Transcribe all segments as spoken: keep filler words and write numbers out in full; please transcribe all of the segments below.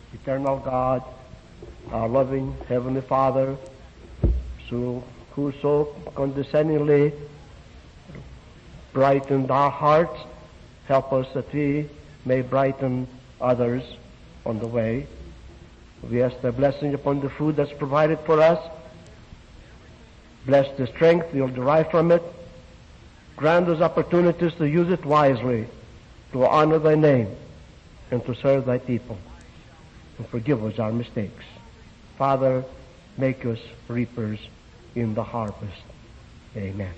Eternal God, our loving Heavenly Father, so, who so condescendingly brightened our hearts, help us that we may brighten others on the way. We ask the blessing upon the food that's provided for us. Bless the strength we'll derive from it. Grant us opportunities to use it wisely, to honor thy name, and to serve thy people. And forgive us our mistakes. Father, make us reapers in the harvest. Amen.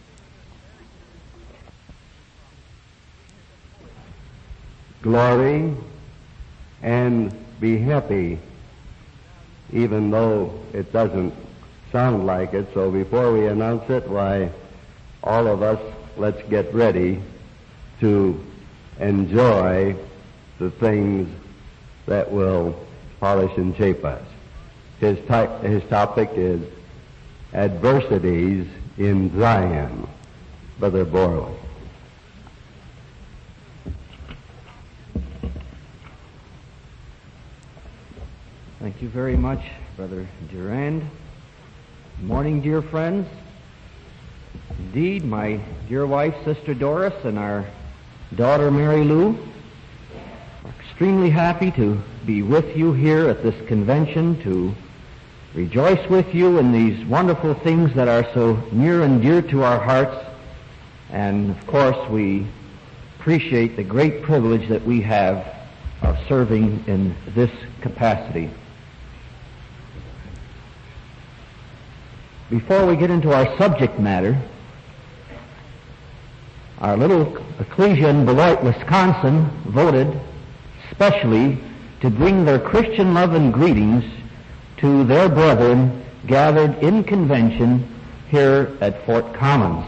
Glory and be happy, even though it doesn't sound like it. So before we announce it, why, all of us, let's get ready to enjoy the things that will polish and shape us. His, type, his topic is adversities in Zion. Brother Borley. Thank you very much, Brother Durand. Good morning, dear friends. Indeed, my dear wife, Sister Doris, and our daughter, Mary Lou, are extremely happy to be with you here at this convention, to rejoice with you in these wonderful things that are so near and dear to our hearts. And, of course, we appreciate the great privilege that we have of serving in this capacity. Before we get into our subject matter, our little ecclesia in Beloit, Wisconsin, voted specially to bring their Christian love and greetings to their brethren gathered in convention here at Fort Commons.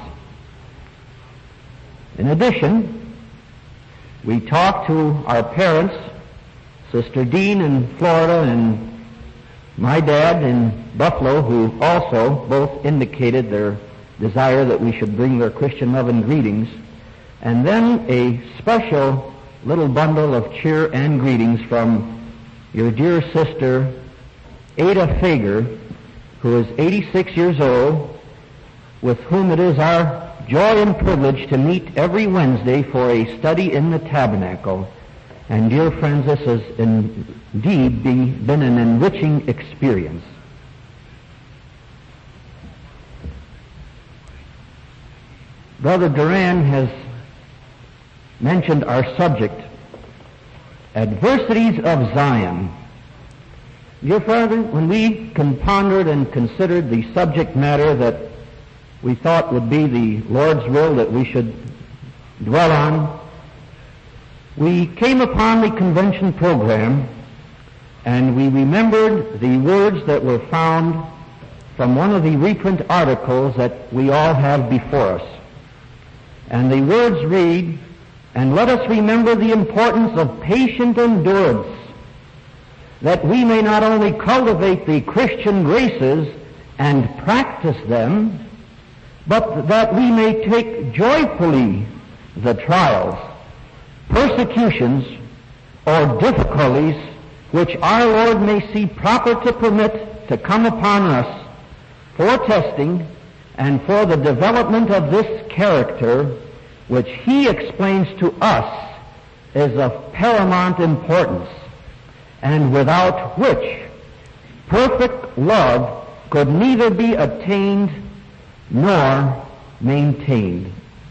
In addition, we talked to our parents, Sister Dean in Florida and my dad in Buffalo, who also both indicated their desire that we should bring their Christian love and greetings, and then a special little bundle of cheer and greetings from your dear sister Ada Fager, who is eighty-six years old, with whom it is our joy and privilege to meet every Wednesday for a study in the tabernacle. And dear friends, this has indeed be, been an enriching experience. Brother Duran has mentioned our subject, adversities of Zion. Dear Father, when we pondered and considered the subject matter that we thought would be the Lord's will that we should dwell on, we came upon the convention program and we remembered the words that were found from one of the reprint articles that we all have before us. And the words read, "And let us remember the importance of patient endurance, that we may not only cultivate the Christian graces and practice them, but that we may take joyfully the trials, persecutions, or difficulties which our Lord may see proper to permit to come upon us for testing and for the development of this character which He explains to us is of paramount importance, and without which perfect love could neither be attained nor maintained."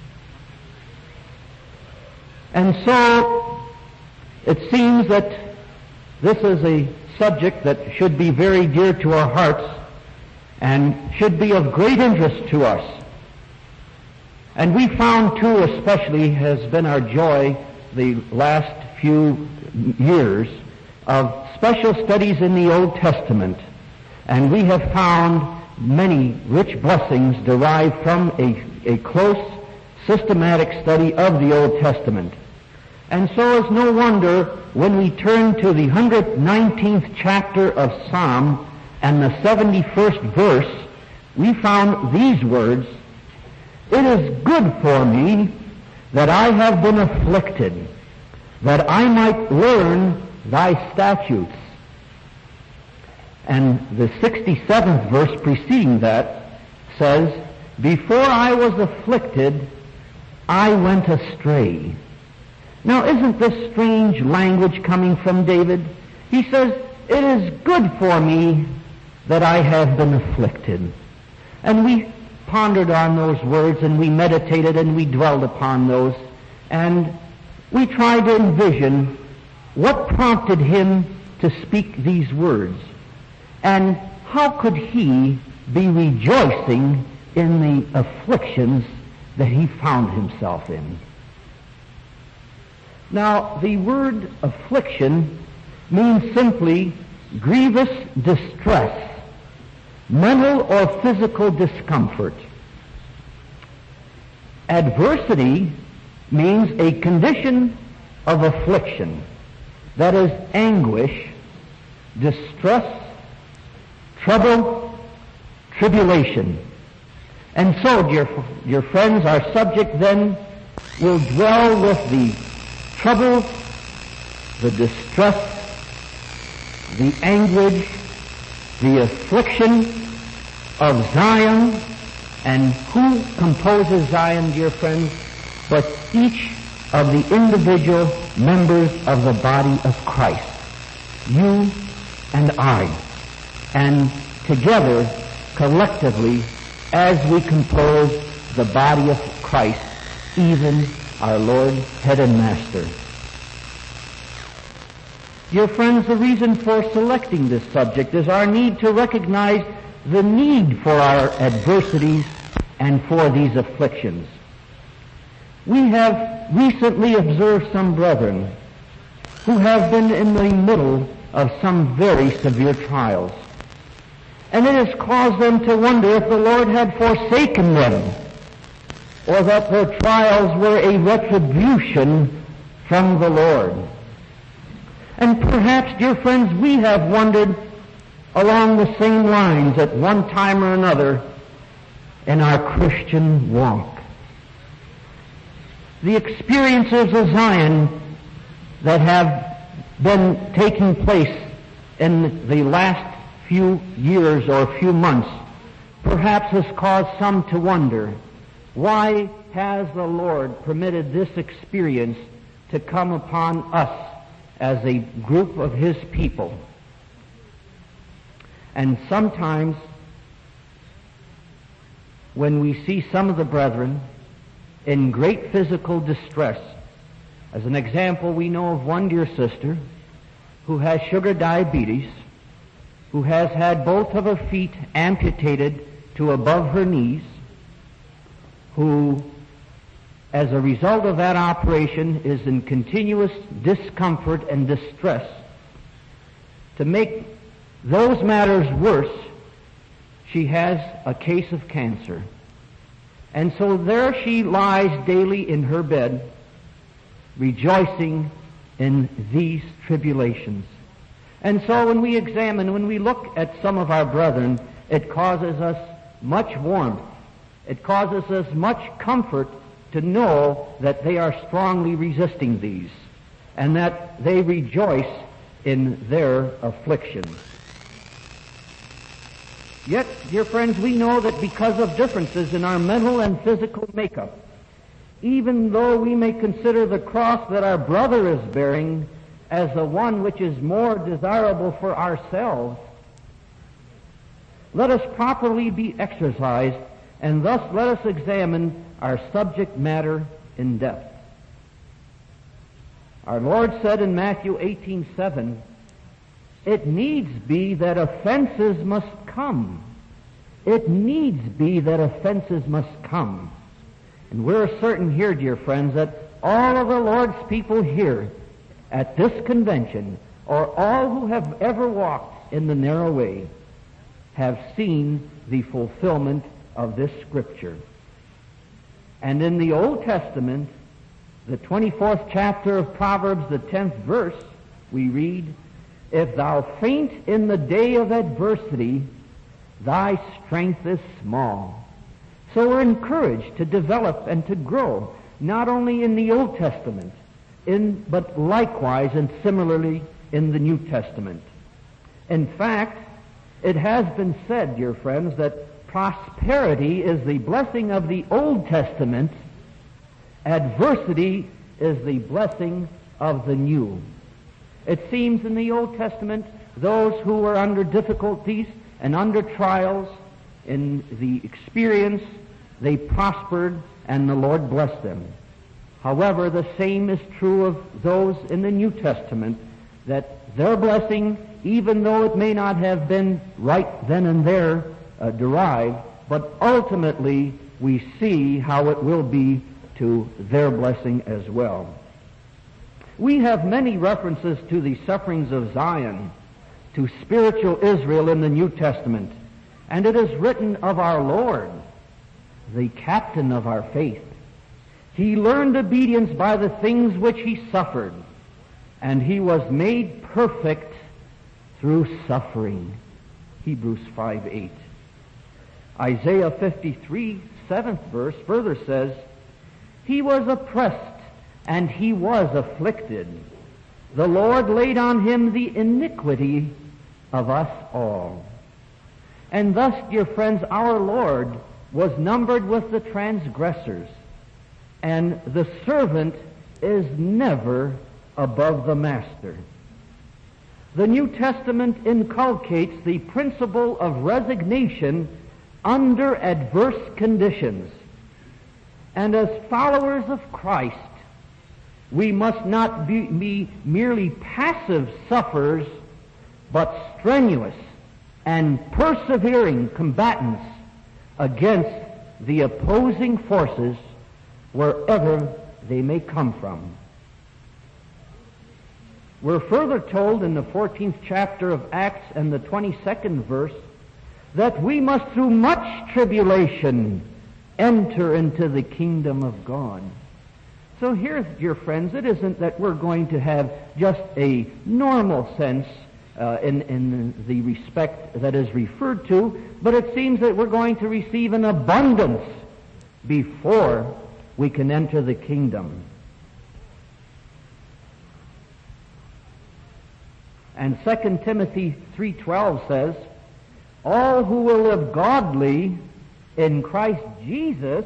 And so it seems that this is a subject that should be very dear to our hearts and should be of great interest to us. And we found, too, especially has been our joy the last few years, of special studies in the Old Testament. And we have found many rich blessings derived from a, a close, systematic study of the Old Testament. And so it's no wonder when we turn to the one hundred nineteenth chapter of Psalm and the seventy-first verse, we found these words, "It is good for me that I have been afflicted, that I might learn thy statutes. And the sixty-seventh verse preceding that says, before I was afflicted, I went astray. Now, isn't this strange language coming from David? He says, it is good for me that I have been afflicted. And we pondered on those words, and we meditated, and we dwelled upon those, and we tried to envision what prompted him to speak these words, and how could he be rejoicing in the afflictions that he found himself in. Now, the word affliction means simply grievous distress, mental or physical discomfort. Adversity means a condition of affliction, that is anguish, distress, trouble, tribulation. And so, dear, dear friends, our subject then will dwell with the trouble, the distress, the anguish, the affliction of Zion. And who composes Zion, dear friends, but each of the individual members of the body of Christ, you and I, and together, collectively, as we compose the body of Christ, even our Lord, Head and Master. Dear friends, the reason for selecting this subject is our need to recognize the need for our adversities and for these afflictions. We have recently observed some brethren who have been in the middle of some very severe trials. And it has caused them to wonder if the Lord had forsaken them, or that their trials were a retribution from the Lord. And perhaps, dear friends, we have wondered along the same lines at one time or another in our Christian walk. The experiences of Zion that have been taking place in the last few years or few months perhaps has caused some to wonder, why has the Lord permitted this experience to come upon us as a group of His people? And sometimes when we see some of the brethren in great physical distress, as an example, we know of one dear sister who has sugar diabetes, who has had both of her feet amputated to above her knees, who, as a result of that operation, is in continuous discomfort and distress. To make those matters worse, she has a case of cancer. And so there she lies daily in her bed, rejoicing in these tribulations. And so when we examine, when we look at some of our brethren, it causes us much warmth. It causes us much comfort to know that they are strongly resisting these, and that they rejoice in their affliction. Yet, dear friends, we know that because of differences in our mental and physical makeup, even though we may consider the cross that our brother is bearing as the one which is more desirable for ourselves, let us properly be exercised, and thus let us examine our subject matter in depth. Our Lord said in Matthew eighteen seven, it needs be that offenses must come. It needs be that offenses must come. And we're certain here, dear friends, that all of the Lord's people here at this convention, or all who have ever walked in the narrow way, have seen the fulfillment of this scripture. And in the Old Testament, the twenty-fourth chapter of Proverbs, the tenth verse, we read, if thou faint in the day of adversity, thy strength is small. So we're encouraged to develop and to grow, not only in the Old Testament, in, but likewise and similarly in the New Testament. In fact, it has been said, dear friends, that prosperity is the blessing of the Old Testament, adversity is the blessing of the New. It seems in the Old Testament, those who were under difficulties and under trials, in the experience, they prospered and the Lord blessed them. However, the same is true of those in the New Testament, that their blessing, even though it may not have been right then and there uh, derived, but ultimately we see how it will be to their blessing as well. We have many references to the sufferings of Zion, to spiritual Israel in the New Testament, and it is written of our Lord, the captain of our faith. He learned obedience by the things which he suffered, and he was made perfect through suffering. Hebrews five eight. Isaiah fifty-three, seventh verse, further says, he was oppressed and he was afflicted. The Lord laid on him the iniquity of us all. And thus, dear friends, our Lord was numbered with the transgressors, and the servant is never above the master. The New Testament inculcates the principle of resignation under adverse conditions. And as followers of Christ, we must not be, be merely passive sufferers, but strenuous and persevering combatants against the opposing forces wherever they may come from. We're further told in the fourteenth chapter of Acts and the twenty-second verse that we must through much tribulation enter into the kingdom of God. So here, dear friends, it isn't that we're going to have just a normal sense uh, in, in the respect that is referred to, but it seems that we're going to receive an abundance before we can enter the kingdom. And Second Timothy three twelve says, all who will live godly in Christ Jesus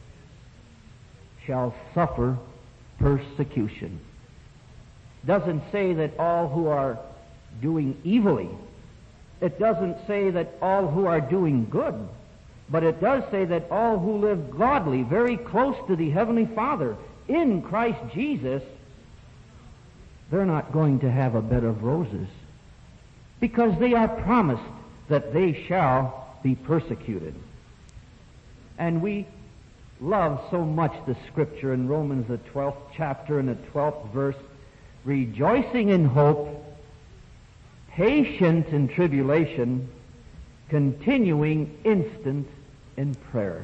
shall suffer persecution. Doesn't say that all who are doing evilly. It doesn't say that all who are doing good. But it does say that all who live godly, very close to the Heavenly Father, in Christ Jesus, they're not going to have a bed of roses, because they are promised that they shall be persecuted. And we love so much the scripture in Romans, the twelfth chapter and the twelfth verse, rejoicing in hope, patient in tribulation, continuing instant in prayer.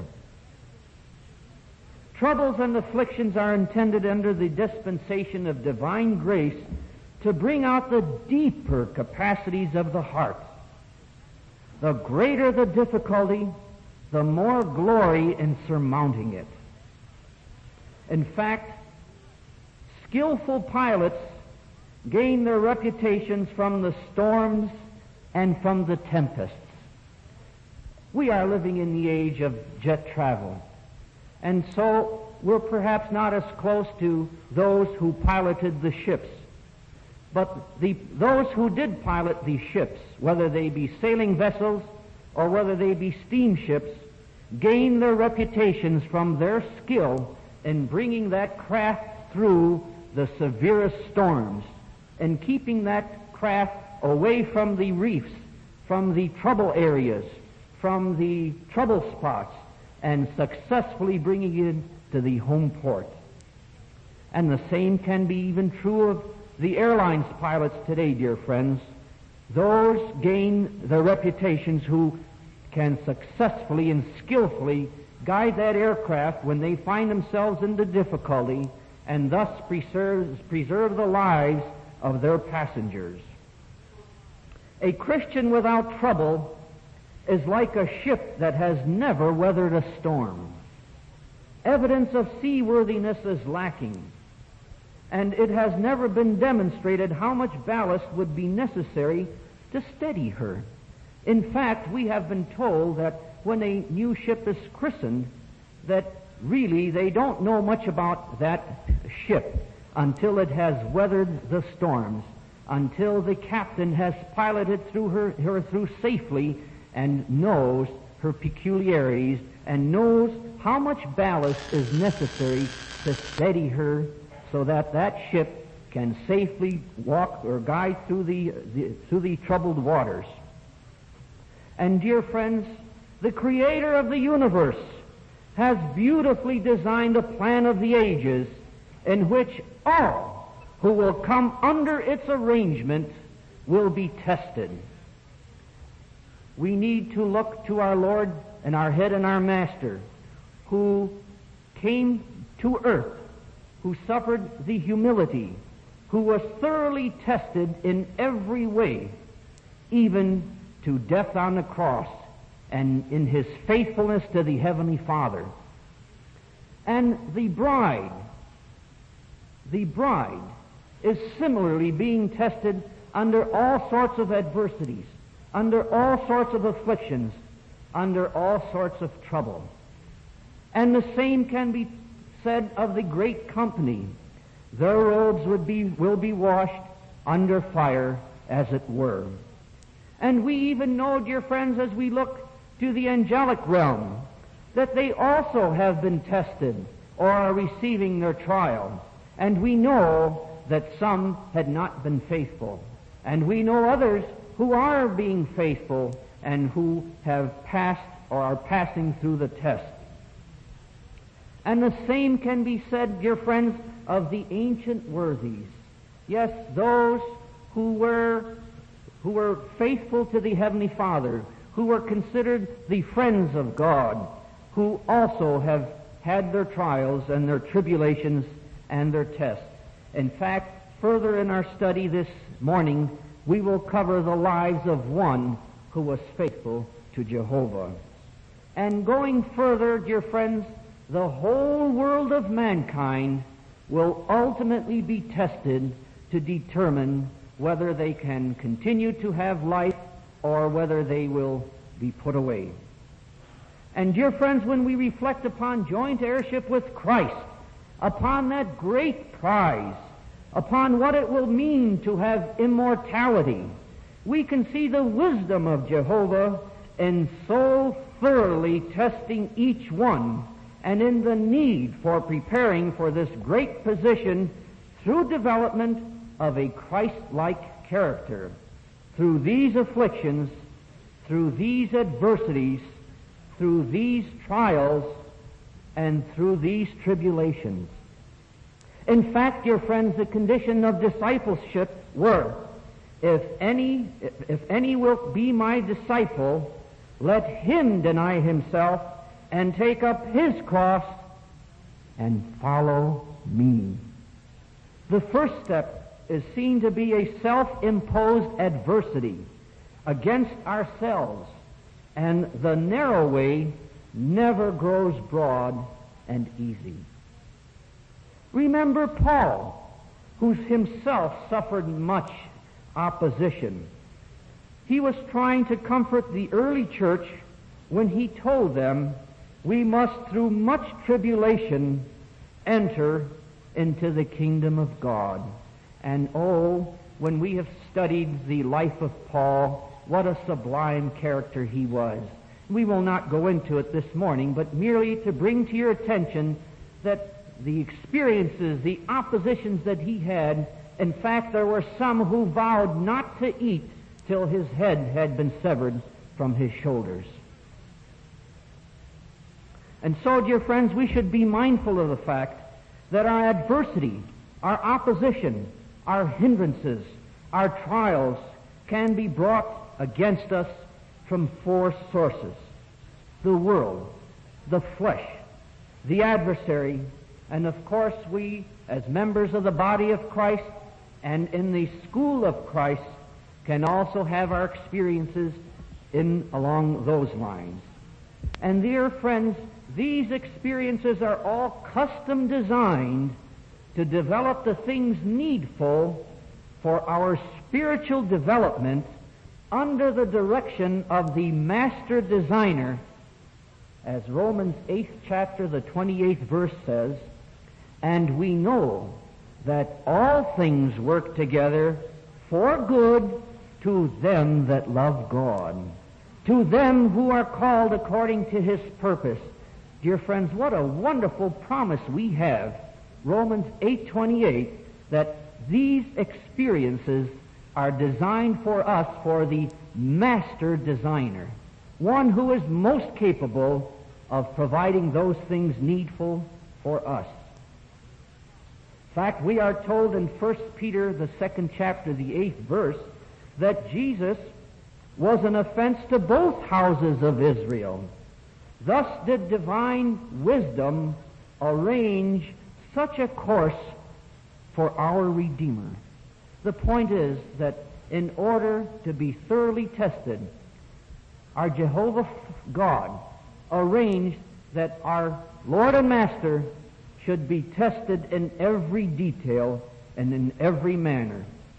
Troubles and afflictions are intended under the dispensation of divine grace to bring out the deeper capacities of the heart. The greater the difficulty, the more glory in surmounting it. In fact, skillful pilots gain their reputations from the storms and from the tempests. We are living in the age of jet travel, and so we're perhaps not as close to those who piloted the ships. But the, those who did pilot these ships, whether they be sailing vessels or whether they be steamships, gain their reputations from their skill in bringing that craft through the severest storms and keeping that craft away from the reefs, from the trouble areas, from the trouble spots, and successfully bringing it to the home port. And the same can be even true of the airlines pilots today, dear friends. Those gain their reputations who can successfully and skillfully guide that aircraft when they find themselves into difficulty, and thus preserve, preserve the lives of their passengers. A Christian without trouble is like a ship that has never weathered a storm. Evidence of seaworthiness is lacking. and it has never been demonstrated how much ballast would be necessary to steady her. In fact, we have been told that when a new ship is christened, that really they don't know much about that ship until it has weathered the storms, until the captain has piloted through her, her through safely and knows her peculiarities and knows how much ballast is necessary to steady her so that that ship can safely walk or guide through the, the through the troubled waters. And dear friends, the Creator of the universe has beautifully designed a plan of the ages in which all who will come under its arrangement will be tested. We need to look to our Lord and our head and our Master, who came to earth, who suffered the humility, who was thoroughly tested in every way, even to death on the cross, and in his faithfulness to the Heavenly Father. And the bride, the bride is similarly being tested under all sorts of adversities, under all sorts of afflictions, under all sorts of trouble. And the same can be said of the great company. Their robes would be, will be washed under fire, as it were. And we even know, dear friends, as we look to the angelic realm, that they also have been tested or are receiving their trial. And we know that some had not been faithful. And we know others who are being faithful and who have passed or are passing through the test. And the same can be said, dear friends, of the ancient worthies. Yes, those who were who were faithful to the Heavenly Father, who were considered the friends of God, who also have had their trials and their tribulations and their tests. In fact, further in our study this morning, we will cover the lives of one who was faithful to Jehovah. And going further, dear friends, the whole world of mankind will ultimately be tested to determine whether they can continue to have life or whether they will be put away. And dear friends, when we reflect upon joint heirship with Christ, upon that great prize, upon what it will mean to have immortality, we can see the wisdom of Jehovah in so thoroughly testing each one and in the need for preparing for this great position through development of a Christ-like character, through these afflictions, through these adversities, through these trials, and through these tribulations. In fact, dear friends, the condition of discipleship were, if any, if any will be my disciple, let him deny himself and take up his cross and follow me. The first step is seen to be a self-imposed adversity against ourselves, and the narrow way never grows broad and easy. Remember Paul, who himself suffered much opposition. He was trying to comfort the early church when he told them, we must through much tribulation enter into the kingdom of God. And oh, when we have studied the life of Paul, what a sublime character he was. We will not go into it this morning, but merely to bring to your attention that the experiences, the oppositions that he had, in fact, there were some who vowed not to eat till his head had been severed from his shoulders. And so, dear friends, we should be mindful of the fact that our adversity, our opposition, our hindrances, our trials can be brought against us from four sources: the world, the flesh, the adversary, and of course we, as members of the body of Christ and in the school of Christ, can also have our experiences in along those lines. And dear friends, these experiences are all custom designed to develop the things needful for our spiritual development under the direction of the master designer, as Romans eighth chapter, the twenty-eighth verse says, and we know that all things work together for good to them that love God, to them who are called according to His purpose. Dear friends, what a wonderful promise we have, Romans eight twenty-eight, that these experiences are designed for us for the master designer, one who is most capable of providing those things needful for us. In fact, we are told in First Peter, the second chapter, the eighth verse, that Jesus was an offense to both houses of Israel. Thus did divine wisdom arrange such a course for our Redeemer. The point is that in order to be thoroughly tested, our Jehovah God arranged that our Lord and Master should be tested in every detail and in every manner.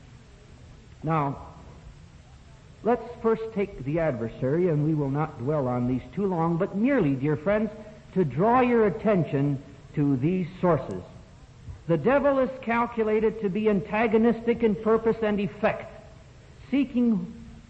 Now, let's first take the adversary, and we will not dwell on these too long, but merely, dear friends, to draw your attention to these sources. The devil is calculated to be antagonistic in purpose and effect, seeking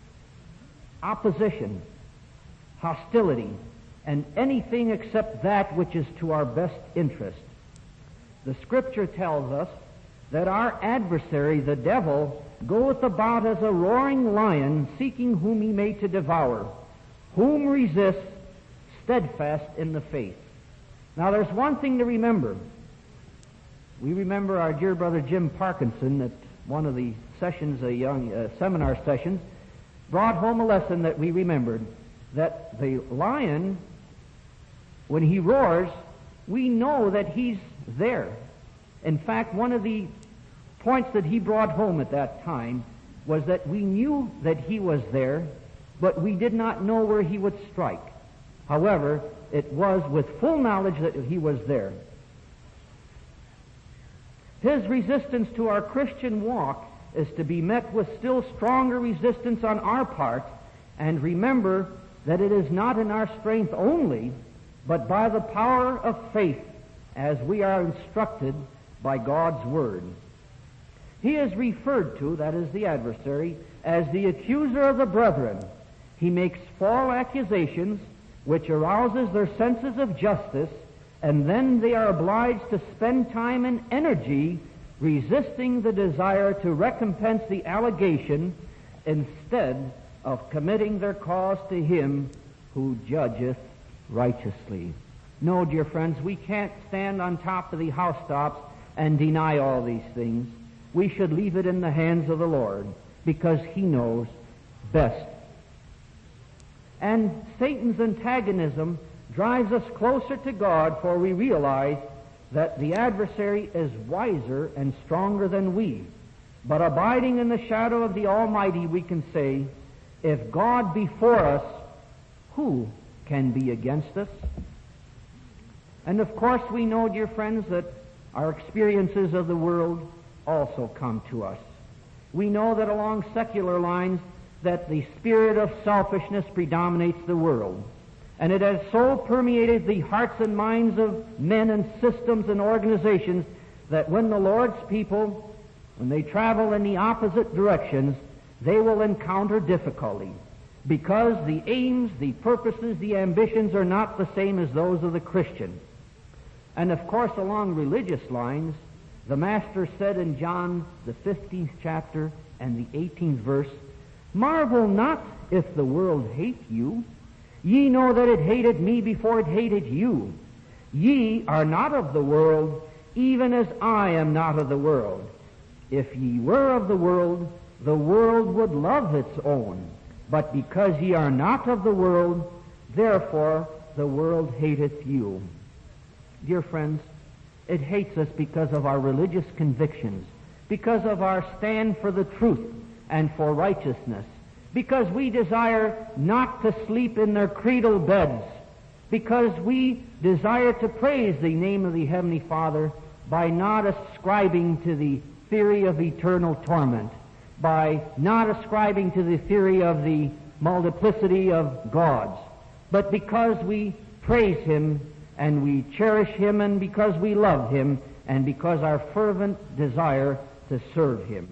opposition, hostility, and anything except that which is to our best interest. The Scripture tells us that our adversary, the devil, goeth about as a roaring lion, seeking whom he may to devour, whom resist, steadfast in the faith. Now there's one thing to remember. We remember our dear brother Jim Parkinson at one of the sessions, a young uh, seminar sessions, brought home a lesson that we remembered, that the lion, when he roars, we know that he's there. In fact, one of the points that he brought home at that time was that we knew that he was there, but we did not know where he would strike. However, it was with full knowledge that he was there. His resistance to our Christian walk is to be met with still stronger resistance on our part, and remember that it is not in our strength only, but by the power of faith, as we are instructed by God's Word. He is referred to, that is the adversary, as the accuser of the brethren. He makes false accusations which arouses their senses of justice, and then they are obliged to spend time and energy resisting the desire to recompense the allegation instead of committing their cause to Him who judgeth righteously. No, dear friends, we can't stand on top of the housetops and deny all these things. We should leave it in the hands of the Lord, because He knows best. And Satan's antagonism drives us closer to God, for we realize that the adversary is wiser and stronger than we. But abiding in the shadow of the Almighty, we can say, if God be for us, who can be against us? And of course we know, dear friends, that our experiences of the world also come to us. We know that along secular lines that the spirit of selfishness predominates the world. And it has so permeated the hearts and minds of men and systems and organizations that when the Lord's people, when they travel in the opposite directions, they will encounter difficulty, because the aims, the purposes, the ambitions are not the same as those of the Christian. And of course, along religious lines, the Master said in John, the fifteenth chapter and the eighteenth verse, "Marvel not if the world hate you. Ye know that it hated me before it hated you. Ye are not of the world, even as I am not of the world. If ye were of the world, the world would love its own. But because ye are not of the world, therefore the world hateth you." Dear friends, it hates us because of our religious convictions, because of our stand for the truth and for righteousness, because we desire not to sleep in their cradle beds, because we desire to praise the name of the Heavenly Father by not ascribing to the theory of eternal torment, by not ascribing to the theory of the multiplicity of gods, but because we praise Him and we cherish Him and because we love Him and because our fervent desire to serve Him.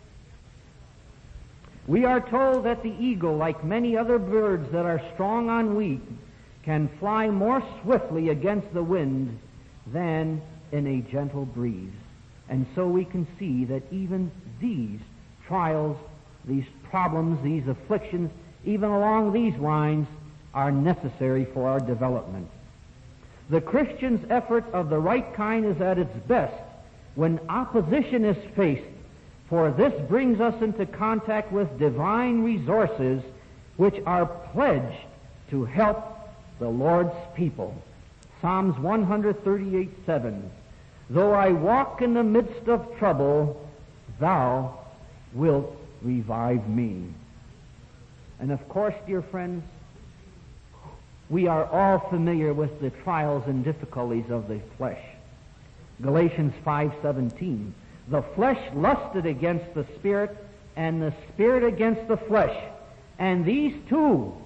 We are told that the eagle, like many other birds that are strong on wing, can fly more swiftly against the wind than in a gentle breeze. And so we can see that even these trials, these problems, these afflictions, even along these lines, are necessary for our development. The Christian's effort of the right kind is at its best when opposition is faced, for this brings us into contact with divine resources which are pledged to help the Lord's people. Psalms one thirty-eight seven. Though I walk in the midst of trouble, Thou wilt revive me. And of course, dear friends, we are all familiar with the trials and difficulties of the flesh. Galatians five seventeen. The flesh lusted against the Spirit, and the Spirit against the flesh. And these two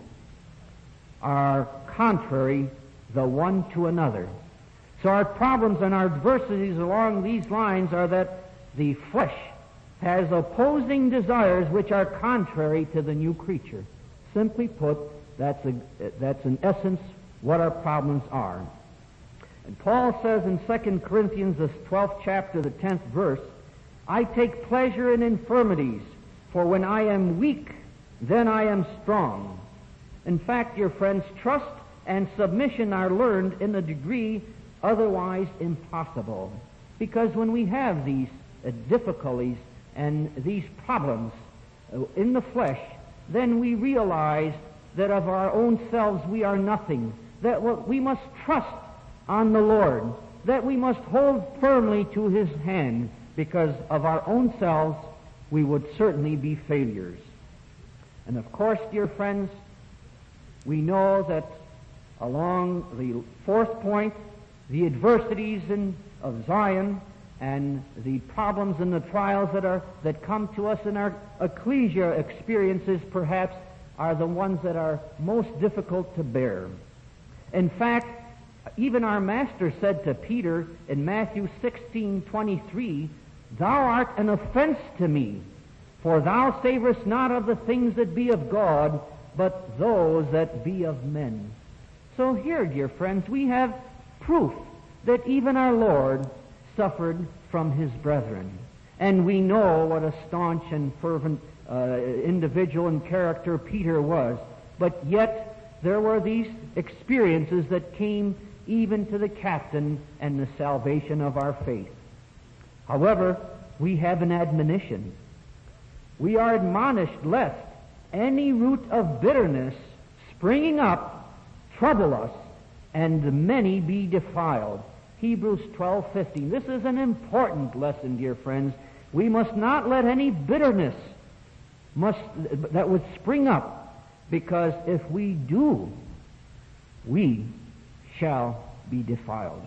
are contrary the one to another. So our problems and our adversities along these lines are that the flesh has opposing desires which are contrary to the new creature. Simply put, that's, a, that's in essence what our problems are. And Paul says in Second Corinthians, the twelfth chapter, the tenth verse, I take pleasure in infirmities, for when I am weak, then I am strong. In fact, dear friends, trust and submission are learned in a degree otherwise impossible. Because when we have these uh, difficulties and these problems uh, in the flesh, then we realize that of our own selves we are nothing, that we must trust on the Lord, that we must hold firmly to His hand, because of our own selves we would certainly be failures. And of course, dear friends, we know that along the fourth point, the adversities in, of Zion and the problems and the trials that are that come to us in our ecclesia experiences perhaps are the ones that are most difficult to bear. In fact, even our Master said to Peter in Matthew sixteen twenty-three, Thou art an offense to me, for thou savorest not of the things that be of God, but those that be of men. So here, dear friends, we have proof that even our Lord suffered from His brethren. And we know what a staunch and fervent uh, individual and character Peter was. But yet there were these experiences that came even to the captain and the salvation of our faith. However, we have an admonition. We are admonished lest any root of bitterness springing up trouble us, and many be defiled. Hebrews twelve fifteen. This is an important lesson, dear friends. We must not let any bitterness must that would spring up, because if we do, we shall be defiled.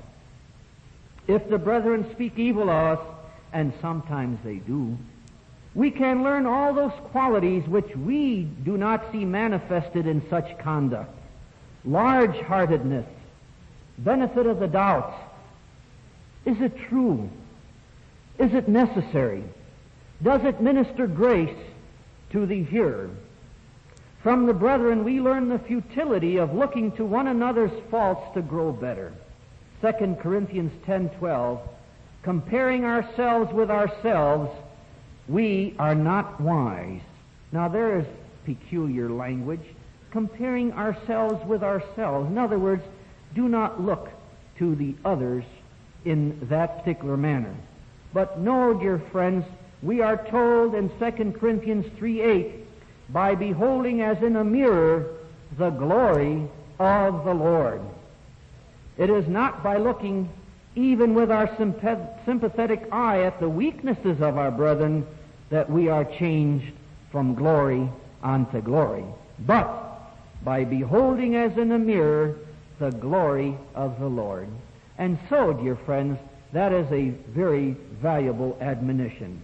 If the brethren speak evil of us, and sometimes they do, we can learn all those qualities which we do not see manifested in such conduct. Large-heartedness, benefit of the doubt. Is it true? Is it necessary? Does it minister grace to the hearer? From the brethren we learn the futility of looking to one another's faults to grow better. Second Corinthians ten twelve, comparing ourselves with ourselves, we are not wise. Now there is peculiar language, comparing ourselves with ourselves. In other words, do not look to the others in that particular manner. But no, dear friends, we are told in Second Corinthians three eight, by beholding as in a mirror the glory of the Lord. It is not by looking even with our sympathetic eye at the weaknesses of our brethren that we are changed from glory unto glory, but by beholding as in a mirror the glory of the Lord. And so, dear friends, that is a very valuable admonition.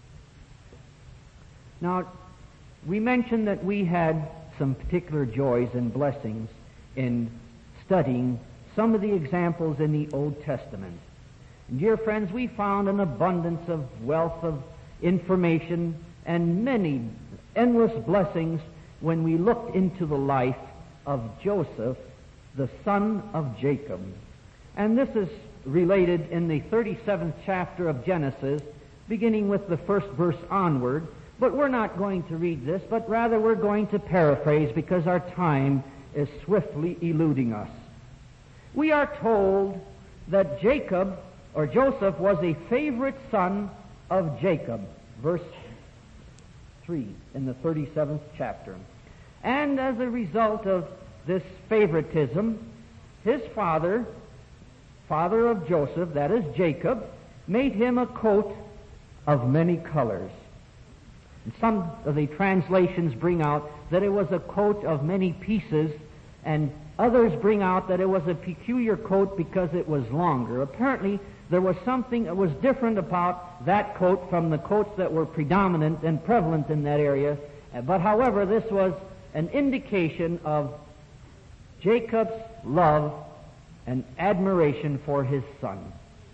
Now, we mentioned that we had some particular joys and blessings in studying some of the examples in the Old Testament. And dear friends, we found an abundance of wealth of information and many endless blessings when we looked into the life of Joseph, the son of Jacob. And this is related in the thirty-seventh chapter of Genesis, beginning with the first verse onward. But we're not going to read this, but rather we're going to paraphrase because our time is swiftly eluding us. We are told that Jacob, or Joseph, was a favorite son of Jacob, verse three in the thirty-seventh chapter. And as a result of this favoritism, his father, father of Joseph, that is Jacob, made him a coat of many colors. And some of the translations bring out that it was a coat of many pieces, and others bring out that it was a peculiar coat because it was longer. Apparently, there was something that was different about that coat from the coats that were predominant and prevalent in that area. But however, this was an indication of Jacob's love and admiration for his son.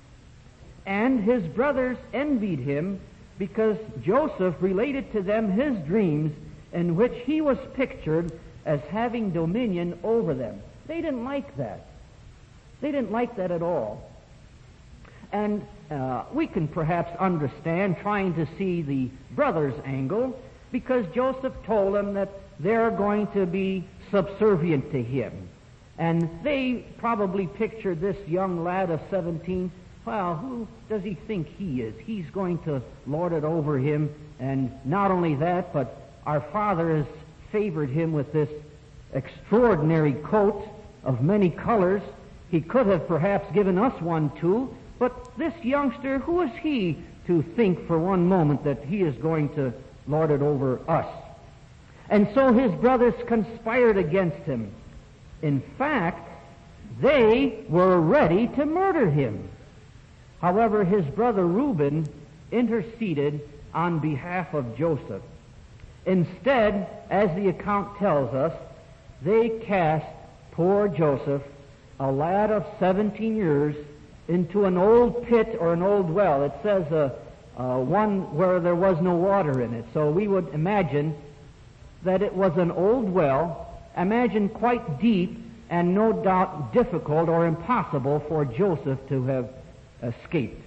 And his brothers envied him because Joseph related to them his dreams in which he was pictured as having dominion over them. They didn't like that. They didn't like that at all. And uh, we can perhaps understand trying to see the brothers' angle, because Joseph told them that they're going to be subservient to him. And they probably pictured this young lad of seventeen, well, who does he think he is? He's going to lord it over him. And not only that, but our father has favored him with this extraordinary coat of many colors. He could have perhaps given us one too, but this youngster, who is he to think for one moment that he is going to lord it over us? And so his brothers conspired against him. In fact, they were ready to murder him. However, his brother Reuben interceded on behalf of Joseph. Instead, as the account tells us, they cast poor Joseph, a lad of seventeen years, into an old pit or an old well. It says uh, uh, one where there was no water in it. So we would imagine that it was an old well, imagine quite deep and no doubt difficult or impossible for Joseph to have escaped.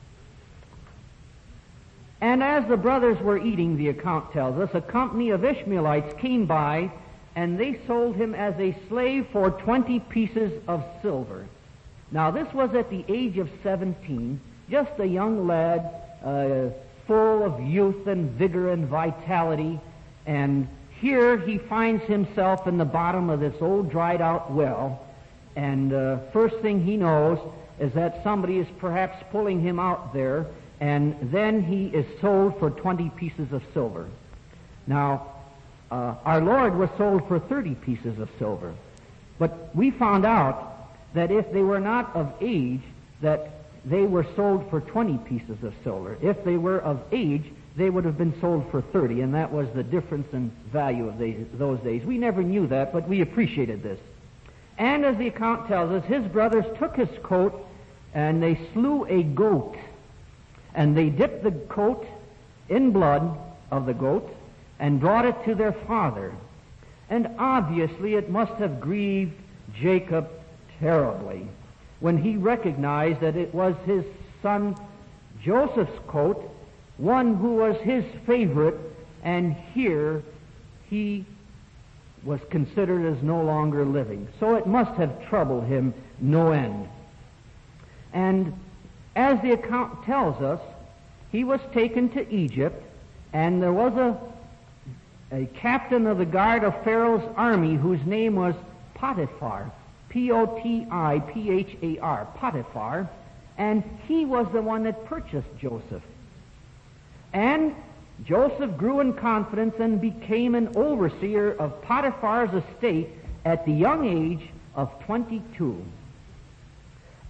And as the brothers were eating, the account tells us, a company of Ishmaelites came by, and they sold him as a slave for twenty pieces of silver. Now, this was at the age of seventeen, just a young lad, uh, full of youth and vigor and vitality, and here he finds himself in the bottom of this old dried-out well, and uh, first thing he knows is that somebody is perhaps pulling him out there, and then he is sold for twenty pieces of silver. Now, uh, our Lord was sold for thirty pieces of silver, but we found out that if they were not of age, that they were sold for twenty pieces of silver. If they were of age, they would have been sold for thirty, and that was the difference in value of the, those days. We never knew that, but we appreciated this. And as the account tells us, his brothers took his coat and they slew a goat, and they dipped the coat in blood of the goat and brought it to their father. And obviously it must have grieved Jacob terribly when he recognized that it was his son Joseph's coat, one who was his favorite, and here he was considered as no longer living. So it must have troubled him no end. And as the account tells us, he was taken to Egypt, and there was a, a captain of the guard of Pharaoh's army whose name was Potiphar, P O T I P H A R, Potiphar, and he was the one that purchased Joseph. And Joseph grew in confidence and became an overseer of Potiphar's estate at the young age of twenty-two.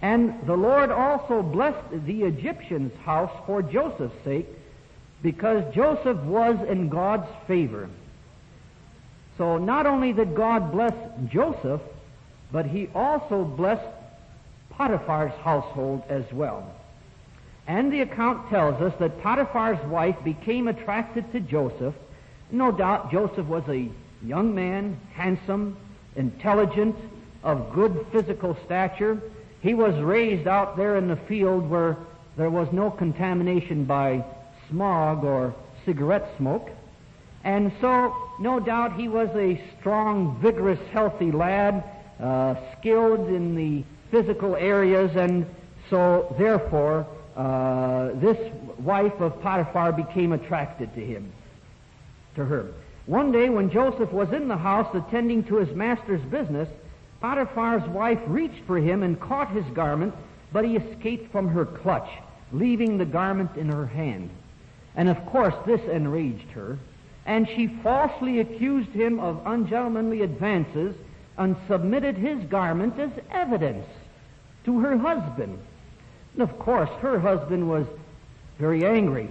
And the Lord also blessed the Egyptian's house for Joseph's sake, because Joseph was in God's favor. So not only did God bless Joseph, but he also blessed Potiphar's household as well. And the account tells us that Potiphar's wife became attracted to Joseph. No doubt Joseph was a young man, handsome, intelligent, of good physical stature. He was raised out there in the field where there was no contamination by smog or cigarette smoke. And so, no doubt he was a strong, vigorous, healthy lad, uh, skilled in the physical areas, and so, therefore, uh, this wife of Potiphar became attracted to him, to her. One day when Joseph was in the house attending to his master's business, Potiphar's wife reached for him and caught his garment, but he escaped from her clutch, leaving the garment in her hand. And of course this enraged her, and she falsely accused him of ungentlemanly advances and submitted his garment as evidence to her husband. And of course her husband was very angry,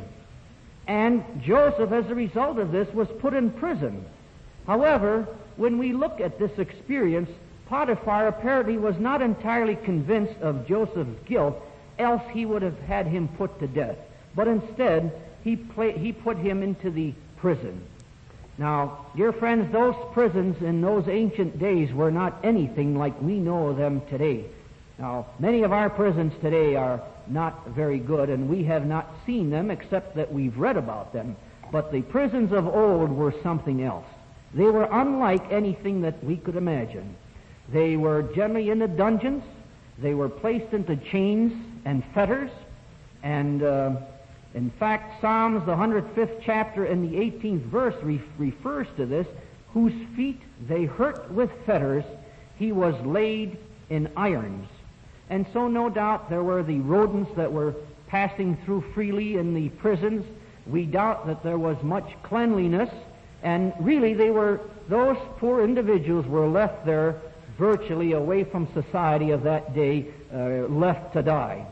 and Joseph, as a result of this, was put in prison. However, when we look at this experience, Potiphar apparently was not entirely convinced of Joseph's guilt, else he would have had him put to death. But instead, he, play, he put him into the prison. Now, dear friends, those prisons in those ancient days were not anything like we know them today. Now, many of our prisons today are not very good, and we have not seen them except that we've read about them. But the prisons of old were something else. They were unlike anything that we could imagine. They were generally in the dungeons. They were placed into chains and fetters. And uh, in fact, Psalms, the one hundred fifth chapter and the eighteenth verse re- refers to this, whose feet they hurt with fetters, he was laid in irons. And so no doubt there were the rodents that were passing through freely in the prisons. We doubt that there was much cleanliness, and really they were, those poor individuals were left there virtually away from society of that day, uh, left to die.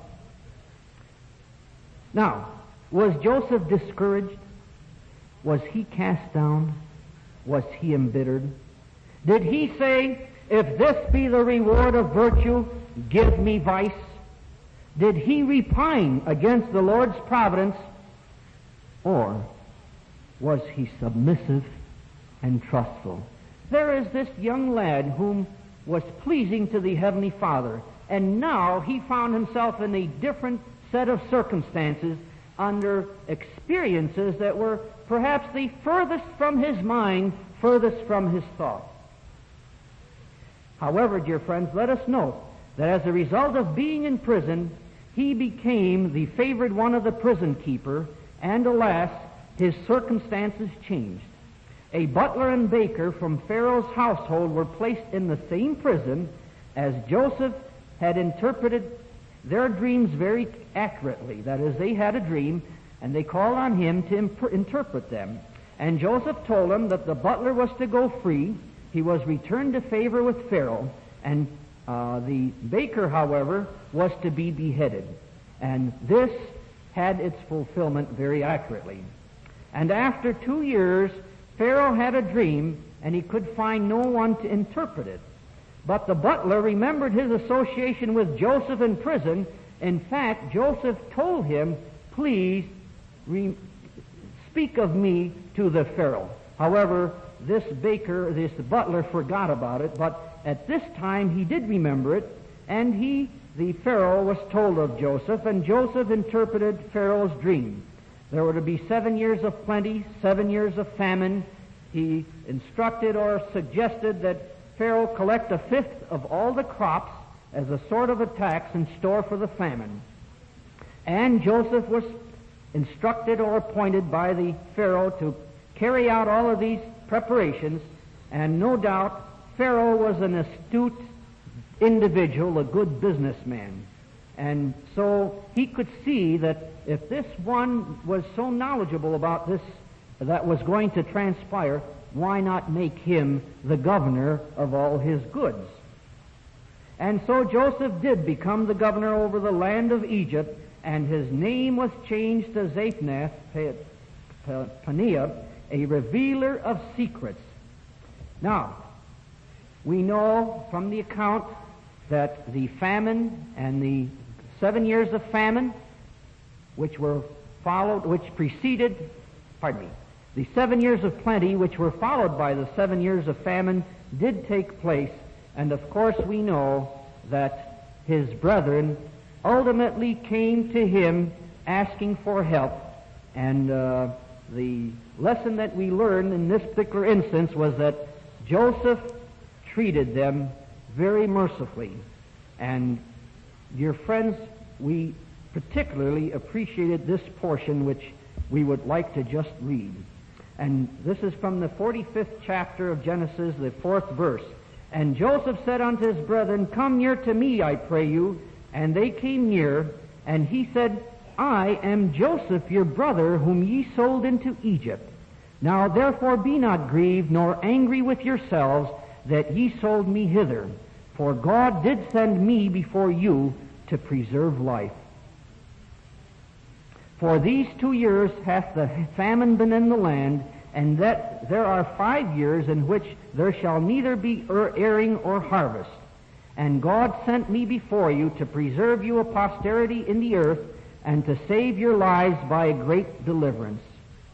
Now, was Joseph discouraged? Was he cast down? Was he embittered? Did he say, if this be the reward of virtue, give me vice? Did he repine against the Lord's providence? Or was he submissive and trustful? There is this young lad whom was pleasing to the Heavenly Father, and now he found himself in a different set of circumstances under experiences that were perhaps the furthest from his mind, furthest from his thought. However, dear friends, let us note that as a result of being in prison, he became the favored one of the prison keeper, and alas, his circumstances changed. A butler and baker from Pharaoh's household were placed in the same prison, as Joseph had interpreted their dreams very accurately. That is, they had a dream, and they called on him to imp- interpret them. And Joseph told them that the butler was to go free, he was returned to favor with Pharaoh, and uh, the baker, however, was to be beheaded. And this had its fulfillment very accurately. And after two years, Pharaoh had a dream, and he could find no one to interpret it. But the butler remembered his association with Joseph in prison. In fact, Joseph told him, please re- speak of me to the Pharaoh. However, this baker, this butler, forgot about it, but at this time he did remember it, and he, the Pharaoh, was told of Joseph, and Joseph interpreted Pharaoh's dream. There were to be seven years of plenty, seven years of famine. He instructed or suggested that Pharaoh collect a fifth of all the crops as a sort of a tax in store for the famine. And Joseph was instructed or appointed by the Pharaoh to carry out all of these preparations, and no doubt Pharaoh was an astute individual, a good businessman. And so he could see that if this one was so knowledgeable about this that was going to transpire, why not make him the governor of all his goods? And so Joseph did become the governor over the land of Egypt, and his name was changed to Zaphnath-Paneah, a revealer of secrets. Now, we know from the account that the famine and the seven years of famine, which were followed, which preceded, pardon me, the seven years of plenty, which were followed by the seven years of famine, did take place. And of course we know that his brethren ultimately came to him asking for help. And uh, the lesson that we learned in this particular instance was that Joseph treated them very mercifully. And, dear friends, we particularly appreciated this portion which we would like to just read. And this is from the forty-fifth chapter of Genesis, the fourth verse. And Joseph said unto his brethren, Come near to me, I pray you. And they came near, and he said, I am Joseph, your brother, whom ye sold into Egypt. Now therefore be not grieved, nor angry with yourselves, that ye sold me hither. For God did send me before you to preserve life. For these two years hath the famine been in the land, and that there are five years in which there shall neither be airing or harvest. And God sent me before you to preserve you a posterity in the earth, and to save your lives by a great deliverance.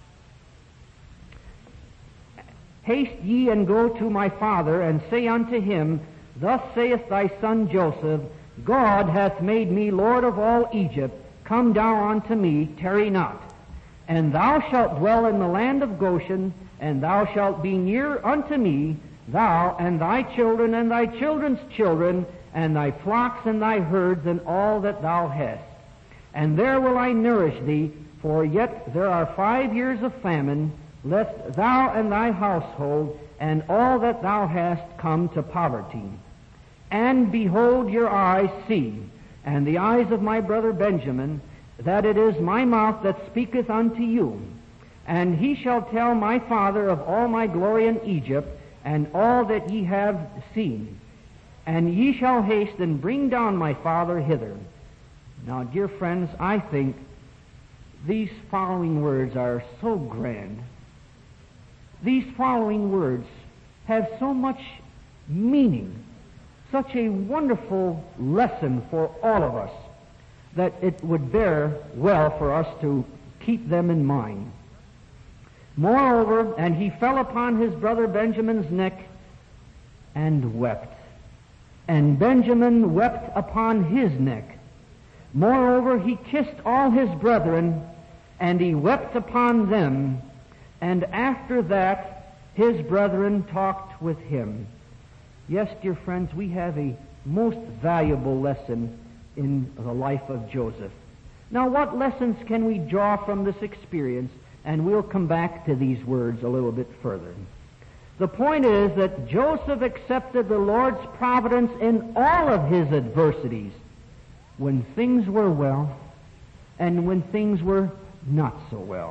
Haste ye and go to my father, and say unto him, Thus saith thy son Joseph, God hath made me Lord of all Egypt. Come down unto me, tarry not. And thou shalt dwell in the land of Goshen, and thou shalt be near unto me, thou and thy children and thy children's children, and thy flocks and thy herds, and all that thou hast. And there will I nourish thee, for yet there are five years of famine, lest thou and thy household and all that thou hast come to poverty. And behold, your eyes see, and the eyes of my brother Benjamin, that it is my mouth that speaketh unto you. And he shall tell my father of all my glory in Egypt, and all that ye have seen. And ye shall haste and bring down my father hither. Now, dear friends, I think these following words are so grand. These following words have so much meaning, such a wonderful lesson for all of us, that it would bear well for us to keep them in mind. Moreover, and he fell upon his brother Benjamin's neck and wept. And Benjamin wept upon his neck. Moreover, he kissed all his brethren, and he wept upon them. And after that, his brethren talked with him. Yes, dear friends, we have a most valuable lesson in the life of Joseph. Now, what lessons can we draw from this experience? And we'll come back to these words a little bit further. The point is that Joseph accepted the Lord's providence in all of his adversities, when things were well and when things were not so well.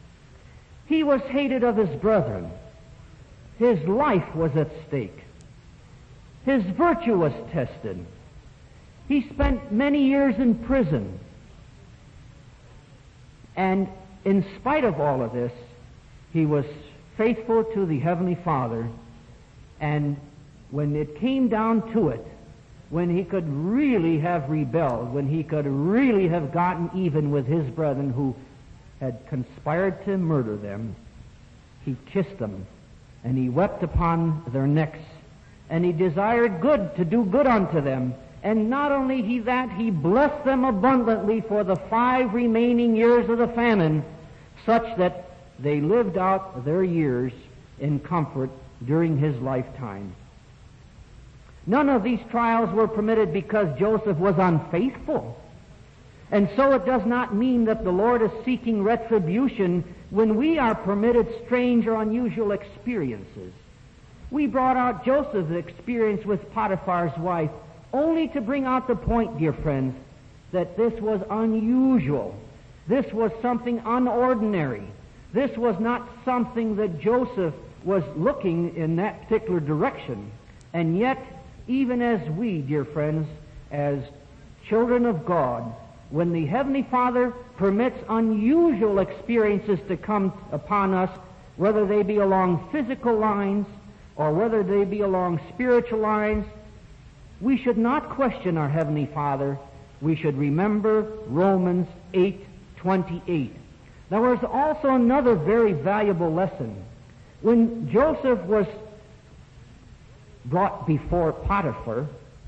He was hated of his brethren. His life was at stake. His virtue was tested. He spent many years in prison. And in spite of all of this, he was faithful to the Heavenly Father. And when it came down to it, when he could really have rebelled, when he could really have gotten even with his brethren who had conspired to murder them, he kissed them, and he wept upon their necks, and he desired good to do good unto them. And not only he that, he blessed them abundantly for the five remaining years of the famine, such that they lived out their years in comfort during his lifetime. None of these trials were permitted because Joseph was unfaithful. And so it does not mean that the Lord is seeking retribution when we are permitted strange or unusual experiences. We brought out Joseph's experience with Potiphar's wife only to bring out the point, dear friends, that this was unusual. This was something unordinary. This was not something that Joseph was looking in that particular direction. And yet, even as we, dear friends, as children of God, when the Heavenly Father permits unusual experiences to come upon us, whether they be along physical lines or whether they be along spiritual lines, we should not question our Heavenly Father. We should remember Romans eight twenty-eight. Now, there's also another very valuable lesson. When Joseph was brought before Potiphar,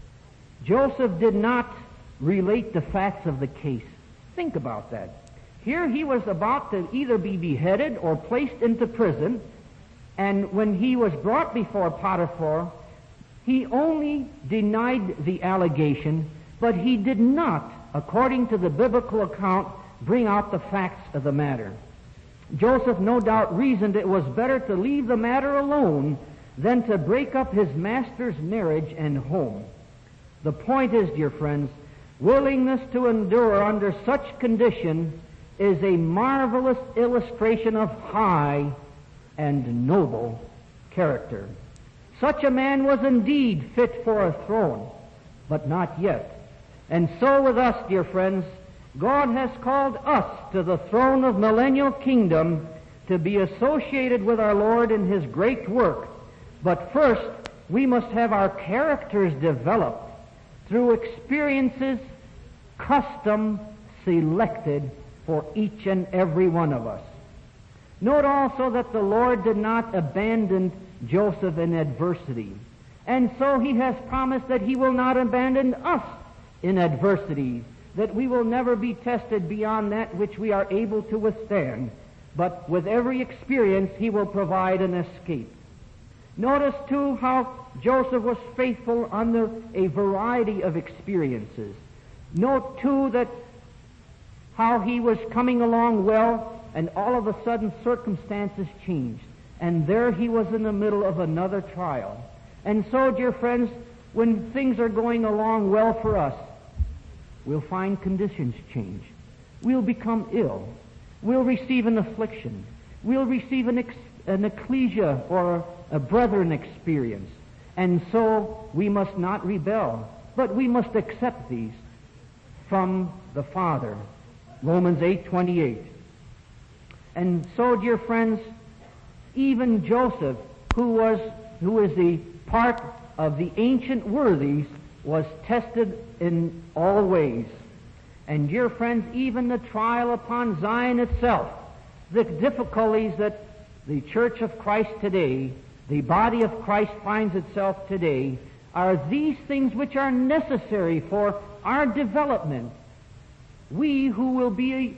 Joseph did not relate the facts of the case. Think about that. Here he was about to either be beheaded or placed into prison, and when he was brought before Potiphar, he only denied the allegation, but he did not, according to the biblical account, bring out the facts of the matter. Joseph no doubt reasoned it was better to leave the matter alone than to break up his master's marriage and home. The point is, dear friends, willingness to endure under such condition is a marvelous illustration of high and noble character. Such a man was indeed fit for a throne, but not yet. And so with us, dear friends, God has called us to the throne of millennial kingdom to be associated with our Lord in His great work. But first, we must have our characters developed through experiences custom selected for each and every one of us. Note also that the Lord did not abandon Joseph in adversity. And so He has promised that He will not abandon us in adversity, that we will never be tested beyond that which we are able to withstand. But with every experience, He will provide an escape. Notice, too, how Joseph was faithful under a variety of experiences. Note, too, that how he was coming along well, and all of a sudden circumstances changed. And there he was in the middle of another trial. And so, dear friends, when things are going along well for us, we'll find conditions change. We'll become ill. We'll receive an affliction. We'll receive an, ex- an ecclesia or a brethren experience. And so we must not rebel, but we must accept these from the Father. Romans eight twenty-eight. And so, dear friends, even Joseph, who was who is the part of the ancient worthies, was tested in all ways. And dear friends, even the trial upon Zion itself, the difficulties that the Church of Christ today, the body of Christ finds itself today, are these things which are necessary for our development. We who will be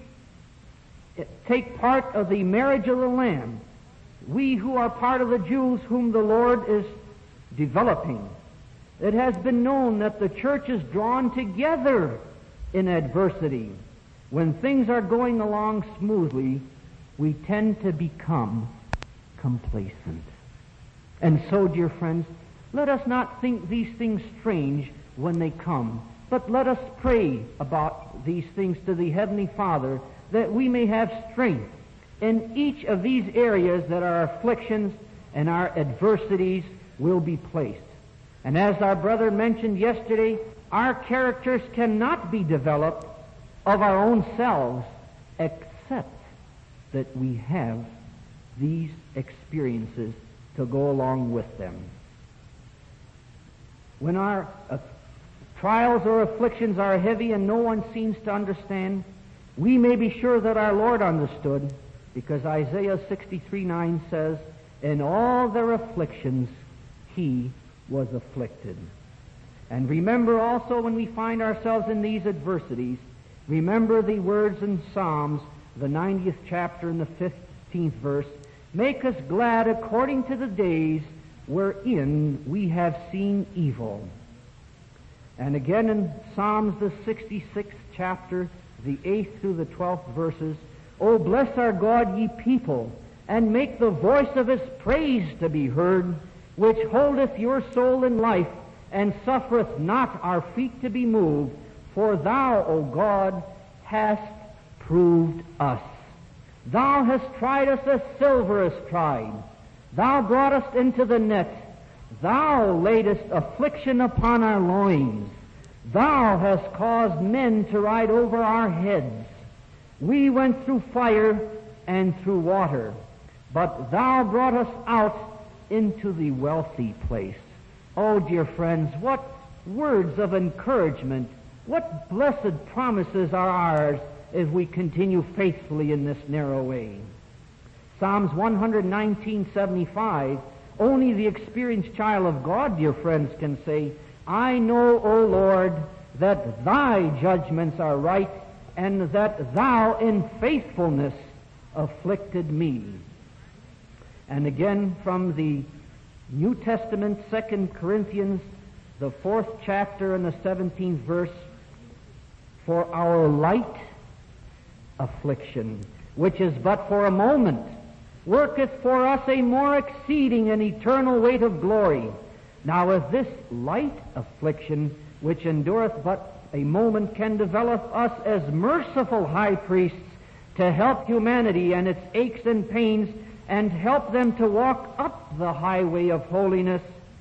take part of the marriage of the Lamb, we who are part of the Jews whom the Lord is developing. It has been known that the church is drawn together in adversity. When things are going along smoothly, we tend to become complacent. And so, dear friends, let us not think these things strange when they come, but let us pray about these things to the Heavenly Father, that we may have strength in each of these areas that our afflictions and our adversities will be placed. And as our brother mentioned yesterday, our characters cannot be developed of our own selves except that we have these experiences to go along with them. When our uh, trials or afflictions are heavy and no one seems to understand, we may be sure that our Lord understood, because Isaiah sixty-three nine says, "In all their afflictions He was afflicted." And remember also, when we find ourselves in these adversities, remember the words in Psalms, the ninetieth chapter and the fifteenth verse, "Make us glad according to the days wherein we have seen evil." And again in Psalms, the sixty-sixth chapter, the eighth through the twelfth verses, "O bless our God, ye people, and make the voice of His praise to be heard, which holdeth your soul in life, and suffereth not our feet to be moved. For thou, O God, hast proved us. Thou hast tried us as silver is tried. Thou broughtest into the net Thou laidest affliction upon our loins. Thou hast caused men to ride over our heads. We went through fire and through water, but thou brought us out into the wealthy place. Oh, dear friends, what words of encouragement, what blessed promises are ours if we continue faithfully in this narrow way. Psalms one nineteen seventy-five, only the experienced child of God, dear friends, can say, I know, O Lord, that thy judgments are right, and that thou in faithfulness afflicted me. And again from the New Testament, Second Corinthians, the fourth chapter and the seventeenth verse, for our light affliction, which is but for a moment, worketh for us a more exceeding and eternal weight of glory. Now if this light affliction, which endureth but a moment, can develop us as merciful high priests to help humanity and its aches and pains, and help them to walk up the highway of holiness,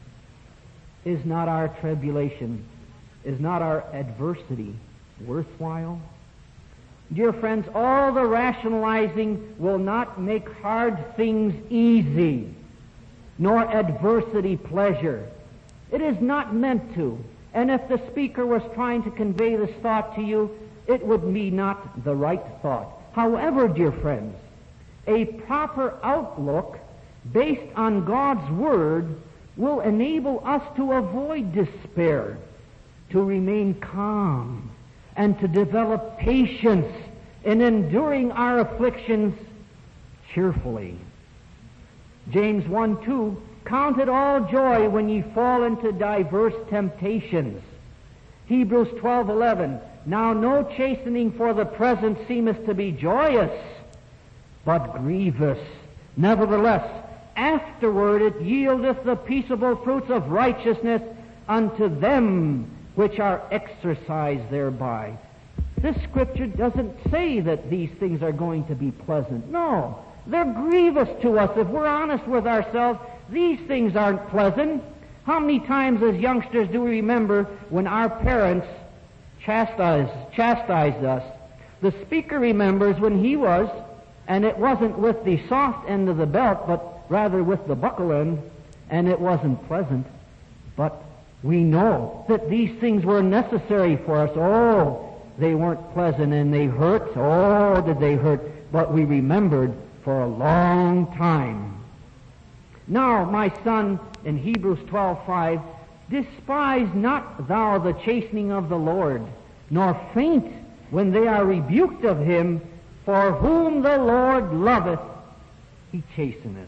is not our tribulation, is not our adversity worthwhile? Dear friends, all the rationalizing will not make hard things easy, nor adversity pleasure. It is not meant to. And if the speaker was trying to convey this thought to you, it would be not the right thought. However, dear friends, a proper outlook based on God's Word will enable us to avoid despair, to remain calm, and to develop patience in enduring our afflictions cheerfully. James one two, count it all joy when ye fall into diverse temptations. Hebrews twelve eleven, now no chastening for the present seemeth to be joyous, but grievous. Nevertheless, afterward it yieldeth the peaceable fruits of righteousness unto them which are exercised thereby. This scripture doesn't say that these things are going to be pleasant. No, they're grievous to us. If we're honest with ourselves, these things aren't pleasant. How many times as youngsters do we remember when our parents chastised, chastised us? The speaker remembers when he was, and it wasn't with the soft end of the belt, but rather with the buckle end, and it wasn't pleasant. But we know that these things were necessary for us. Oh, they weren't pleasant and they hurt. Oh, did they hurt. But we remembered for a long time. Now, my son, in Hebrews twelve five, despise not thou the chastening of the Lord, nor faint when they are rebuked of him, for whom the Lord loveth, he chasteneth.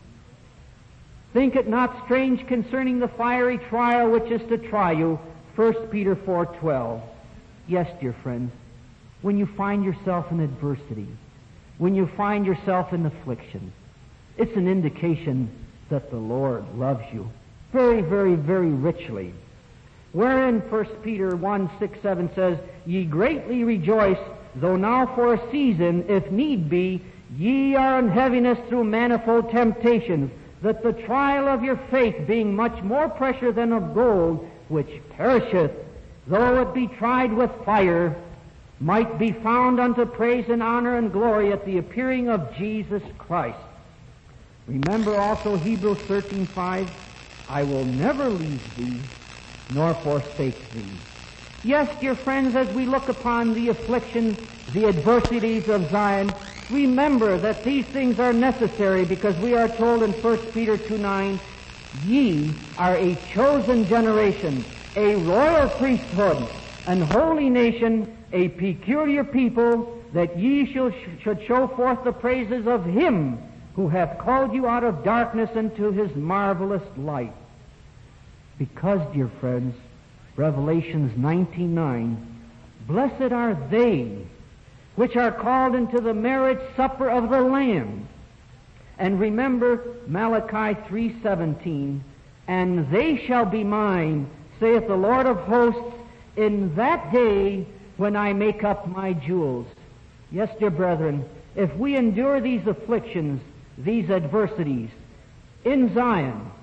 Think it not strange concerning the fiery trial which is to try you, First Peter four twelve. Yes, dear friends, when you find yourself in adversity, when you find yourself in affliction, it's an indication that the Lord loves you very, very, very richly. Wherein First Peter one six seven says, ye greatly rejoice, though now for a season, if need be, ye are in heaviness through manifold temptations, that the trial of your faith, being much more precious than of gold, which perisheth, though it be tried with fire, might be found unto praise and honor and glory at the appearing of Jesus Christ. Remember also Hebrews thirteen five, I will never leave thee, nor forsake thee. Yes, dear friends, as we look upon the afflictions, the adversities of Zion, remember that these things are necessary, because we are told in First Peter two nine, ye are a chosen generation, a royal priesthood, an holy nation, a peculiar people, that ye shall, should show forth the praises of him who hath called you out of darkness into his marvelous light. Because, dear friends, Revelations nineteen nine, blessed are they which are called into the marriage supper of the Lamb. And remember Malachi three seventeen, and they shall be mine, saith the Lord of hosts, in that day when I make up my jewels. Yes, dear brethren, if we endure these afflictions, these adversities in Zion,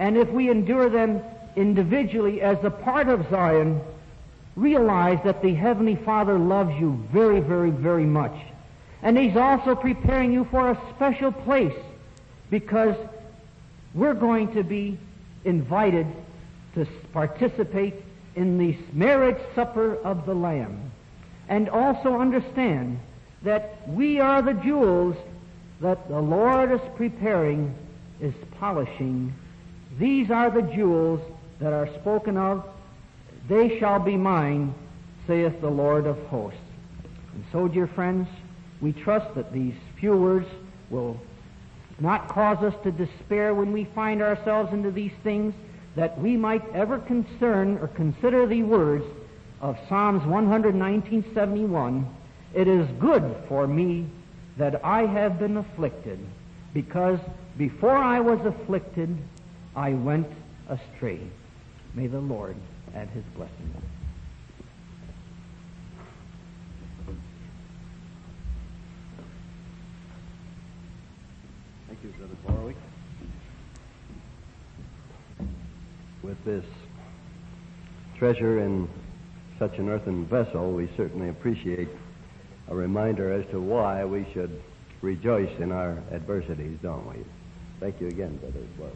And if we endure them individually as a part of Zion, realize that the Heavenly Father loves you very, very, very much. And He's also preparing you for a special place, because we're going to be invited to participate in the marriage supper of the Lamb. And also understand that we are the jewels that the Lord is preparing, is polishing. These are the jewels that are spoken of. They shall be mine, saith the Lord of hosts. And so, dear friends, we trust that these few words will not cause us to despair when we find ourselves into these things, that we might ever concern or consider the words of Psalms one nineteen seventy-one. It is good for me that I have been afflicted, because before I was afflicted, I went astray. May the Lord add His blessing. Thank you, Brother Warwick. With this treasure in such an earthen vessel, we certainly appreciate a reminder as to why we should rejoice in our adversities, don't we? Thank you again, Brother Warwick.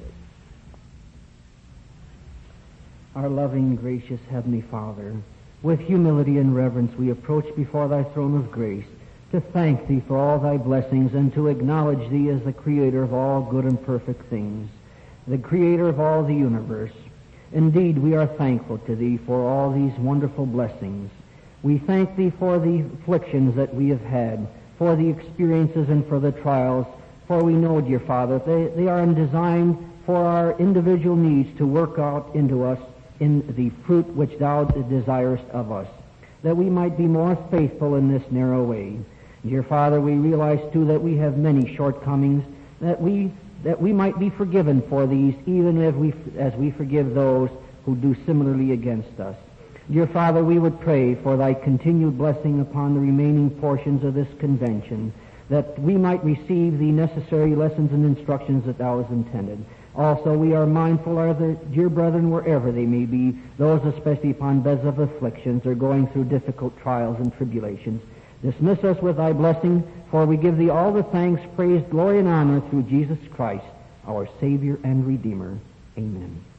Our loving, gracious Heavenly Father, with humility and reverence we approach before Thy throne of grace to thank Thee for all Thy blessings and to acknowledge Thee as the Creator of all good and perfect things, the Creator of all the universe. Indeed, we are thankful to Thee for all these wonderful blessings. We thank Thee for the afflictions that we have had, for the experiences and for the trials, for we know, dear Father, they, they are designed for our individual needs to work out into us in the fruit which Thou desirest of us, that we might be more faithful in this narrow way. Dear Father, we realize, too, that we have many shortcomings, that we that we might be forgiven for these, even as we, as we forgive those who do similarly against us. Dear Father, we would pray for Thy continued blessing upon the remaining portions of this convention, that we might receive the necessary lessons and instructions that Thou hast intended. Also, we are mindful of the dear brethren, wherever they may be, those especially upon beds of afflictions or going through difficult trials and tribulations. Dismiss us with Thy blessing, for we give Thee all the thanks, praise, glory, and honor through Jesus Christ, our Savior and Redeemer. Amen.